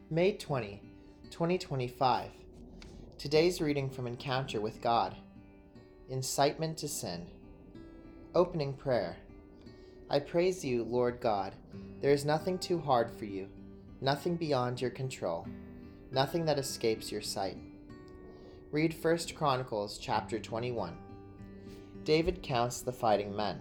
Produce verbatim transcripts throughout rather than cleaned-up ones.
May twentieth, twenty twenty-five. Today's reading from Encounter with God. Incitement to Sin. Opening Prayer. I praise you, Lord God. There is nothing too hard for you, nothing beyond your control, nothing that escapes your sight. Read First Chronicles chapter twenty-one. David counts the fighting men.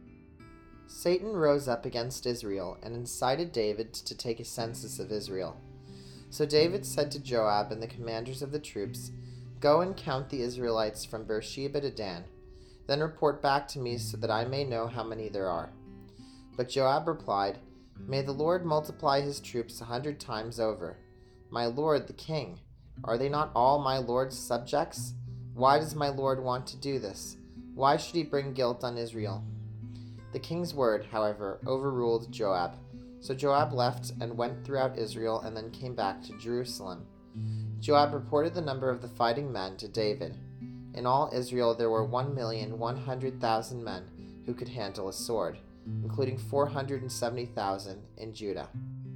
Satan rose up against Israel and incited David to take a census of Israel. So David said to Joab and the commanders of the troops, "Go and count the Israelites from Beersheba to Dan. Then report back to me so that I may know how many there are." But Joab replied, "May the Lord multiply his troops a hundred times over. My lord the king, are they not all my lord's subjects? Why does my lord want to do this? Why should he bring guilt on Israel?" The king's word, however, overruled Joab. So Joab left and went throughout Israel and then came back to Jerusalem. Joab reported the number of the fighting men to David. In all Israel there were one million one hundred thousand men who could handle a sword, including four hundred seventy thousand in Judah.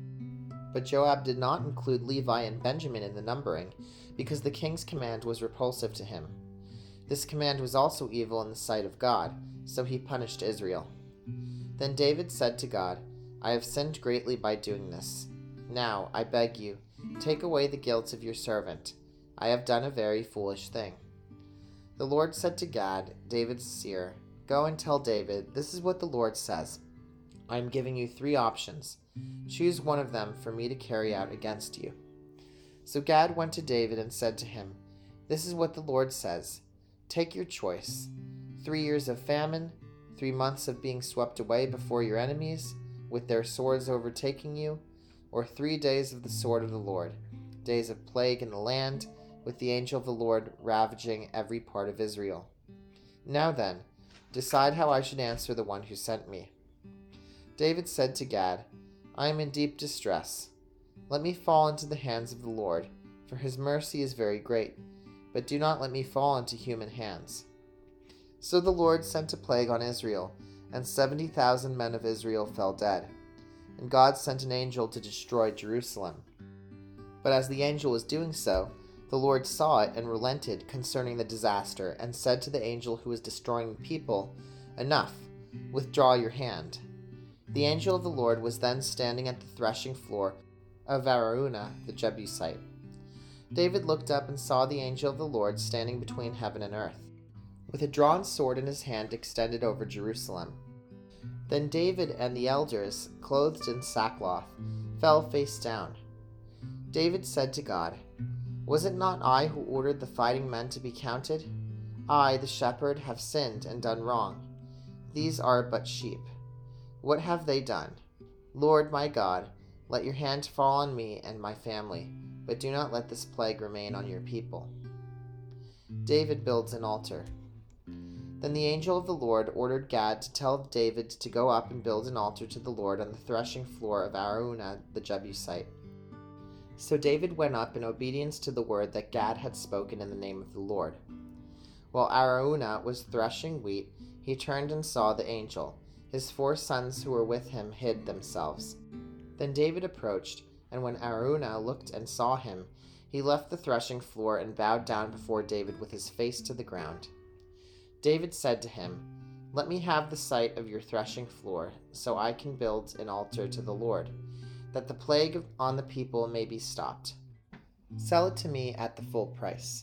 But Joab did not include Levi and Benjamin in the numbering, because the king's command was repulsive to him. This command was also evil in the sight of God, so he punished Israel. Then David said to God, "I have sinned greatly by doing this. Now, I beg you, take away the guilt of your servant. I have done a very foolish thing." The Lord said to Gad, David's seer, "Go and tell David, this is what the Lord says. I am giving you three options. Choose one of them for me to carry out against you." So Gad went to David and said to him, "This is what the Lord says. Take your choice. Three years of famine, three months of being swept away before your enemies, with their swords overtaking you, or three days of the sword of the Lord, days of plague in the land, with the angel of the Lord ravaging every part of Israel. Now then, decide how I should answer the one who sent me." David said to Gad, "I am in deep distress. Let me fall into the hands of the Lord, for his mercy is very great, but do not let me fall into human hands." So the Lord sent a plague on Israel, and seventy thousand men of Israel fell dead. And God sent an angel to destroy Jerusalem. But as the angel was doing so, the Lord saw it and relented concerning the disaster, and said to the angel who was destroying the people, "Enough, withdraw your hand." The angel of the Lord was then standing at the threshing floor of Araunah the Jebusite. David looked up and saw the angel of the Lord standing between heaven and earth, with a drawn sword in his hand extended over Jerusalem. Then David and the elders, clothed in sackcloth, fell face down. David said to God, "Was it not I who ordered the fighting men to be counted? I, the shepherd, have sinned and done wrong. These are but sheep. What have they done? Lord my God, let your hand fall on me and my family, but do not let this plague remain on your people." David builds an altar. Then the angel of the Lord ordered Gad to tell David to go up and build an altar to the Lord on the threshing floor of Araunah the Jebusite. So David went up in obedience to the word that Gad had spoken in the name of the Lord. While Araunah was threshing wheat, he turned and saw the angel. His four sons who were with him hid themselves. Then David approached, and when Araunah looked and saw him, he left the threshing floor and bowed down before David with his face to the ground. David said to him, "Let me have the site of your threshing floor, so I can build an altar to the Lord, that the plague on the people may be stopped. Sell it to me at the full price."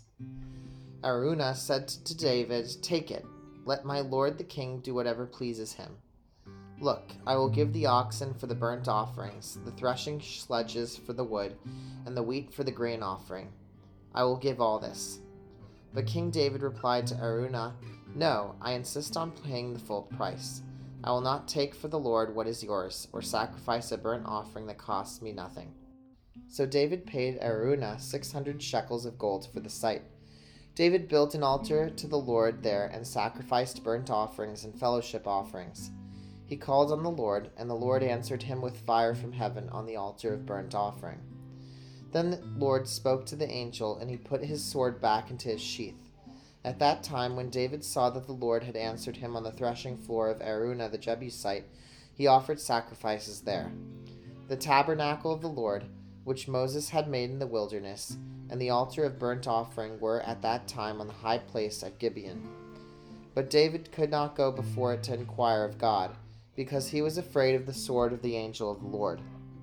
Araunah said to David, "Take it. Let my lord the king do whatever pleases him. Look, I will give the oxen for the burnt offerings, the threshing sledges for the wood, and the wheat for the grain offering. I will give all this." But King David replied to Araunah, "No, I insist on paying the full price. I will not take for the Lord what is yours, or sacrifice a burnt offering that costs me nothing." So David paid Araunah six hundred shekels of gold for the site. David built an altar to the Lord there and sacrificed burnt offerings and fellowship offerings. He called on the Lord, and the Lord answered him with fire from heaven on the altar of burnt offering. Then the Lord spoke to the angel, and he put his sword back into his sheath. At that time, when David saw that the Lord had answered him on the threshing floor of Araunah the Jebusite, he offered sacrifices there. The tabernacle of the Lord which Moses had made in the wilderness, and the altar of burnt offering were at that time on the high place at Gibeon. But David could not go before it to inquire of God, because he was afraid of the sword of the angel of the Lord.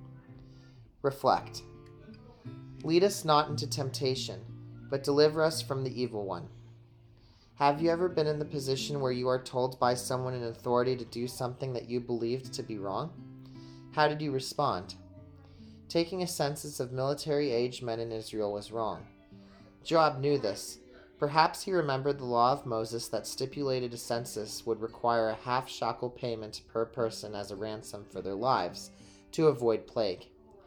Reflect. Lead us not into temptation, but deliver us from the evil one. Have you ever been in the position where you are told by someone in authority to do something that you believed to be wrong? How did you respond? Taking a census of military-aged men in Israel was wrong. Joab knew this. Perhaps he remembered the law of Moses that stipulated a census would require a half-shekel payment per person as a ransom for their lives, to avoid plague.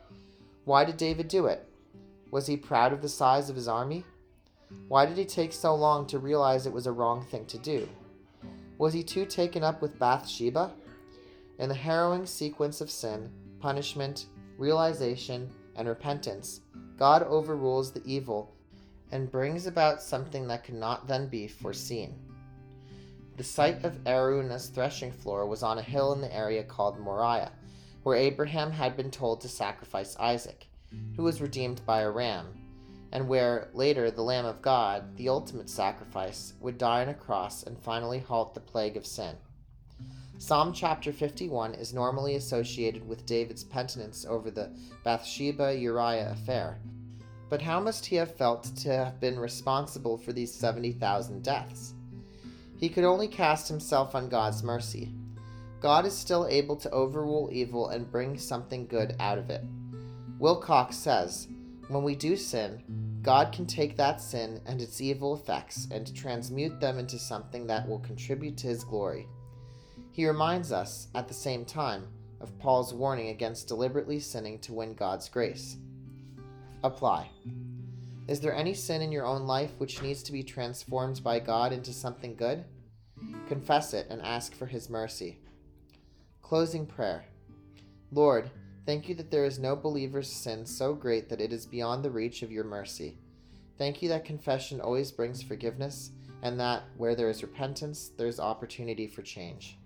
Why did David do it? Was he proud of the size of his army? Why did he take so long to realize it was a wrong thing to do? Was he too taken up with Bathsheba? In the harrowing sequence of sin, punishment, realization, and repentance, God overrules the evil and brings about something that could not then be foreseen. The site of Araunah's threshing floor was on a hill in the area called Moriah, where Abraham had been told to sacrifice Isaac, who was redeemed by a ram, and where, later, the Lamb of God, the ultimate sacrifice, would die on a cross and finally halt the plague of sin. Psalm chapter fifty-one is normally associated with David's penitence over the Bathsheba-Uriah affair, but how must he have felt to have been responsible for these seventy thousand deaths? He could only cast himself on God's mercy. God is still able to overrule evil and bring something good out of it. Wilcox says, when we do sin, God can take that sin and its evil effects and transmute them into something that will contribute to his glory. He reminds us, at the same time, of Paul's warning against deliberately sinning to win God's grace. Apply. Is there any sin in your own life which needs to be transformed by God into something good? Confess it and ask for his mercy. Closing prayer. Lord, thank you that there is no believer's sin so great that it is beyond the reach of your mercy. Thank you that confession always brings forgiveness, and that, where there is repentance, there is opportunity for change.